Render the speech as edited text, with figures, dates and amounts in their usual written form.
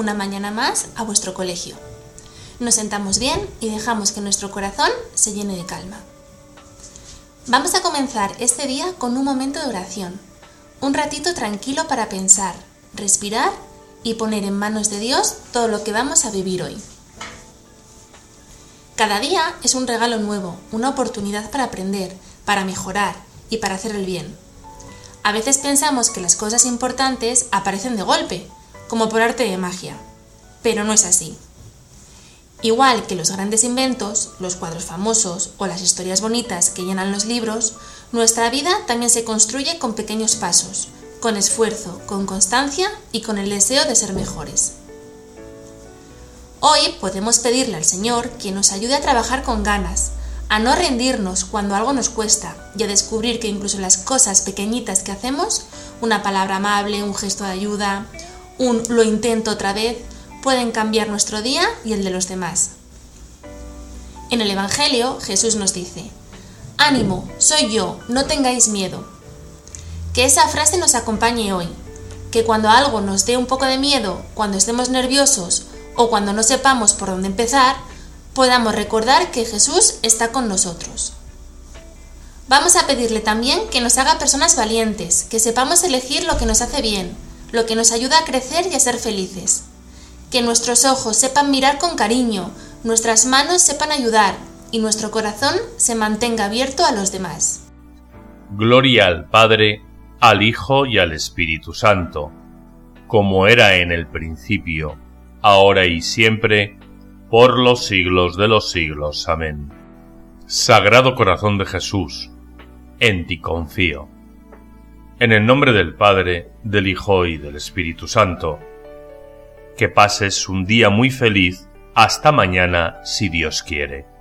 una mañana más a vuestro colegio. Nos sentamos bien y dejamos que nuestro corazón se llene de calma. Vamos a comenzar este día con un momento de oración, un ratito tranquilo para pensar, respirar y poner en manos de Dios todo lo que vamos a vivir hoy. Cada día es un regalo nuevo, una oportunidad para aprender, para mejorar y para hacer el bien. A veces pensamos que las cosas importantes aparecen de golpe, como por arte de magia, pero no es así. Igual que los grandes inventos, los cuadros famosos o las historias bonitas que llenan los libros, nuestra vida también se construye con pequeños pasos, con esfuerzo, con constancia y con el deseo de ser mejores. Hoy podemos pedirle al Señor que nos ayude a trabajar con ganas, a no rendirnos cuando algo nos cuesta y a descubrir que incluso las cosas pequeñitas que hacemos, una palabra amable, un gesto de ayuda, un lo intento otra vez, pueden cambiar nuestro día y el de los demás. En el Evangelio, Jesús nos dice: «Ánimo, soy yo, no tengáis miedo». Que esa frase nos acompañe hoy, que cuando algo nos dé un poco de miedo, cuando estemos nerviosos o cuando no sepamos por dónde empezar, podamos recordar que Jesús está con nosotros. Vamos a pedirle también que nos haga personas valientes, que sepamos elegir lo que nos hace bien, lo que nos ayuda a crecer y a ser felices. Que nuestros ojos sepan mirar con cariño, nuestras manos sepan ayudar y nuestro corazón se mantenga abierto a los demás. Gloria al Padre, al Hijo y al Espíritu Santo, como era en el principio, ahora y siempre, por los siglos de los siglos. Amén. Sagrado Corazón de Jesús, en ti confío. En el nombre del Padre, del Hijo y del Espíritu Santo. Que pases un día muy feliz. Hasta mañana, si Dios quiere.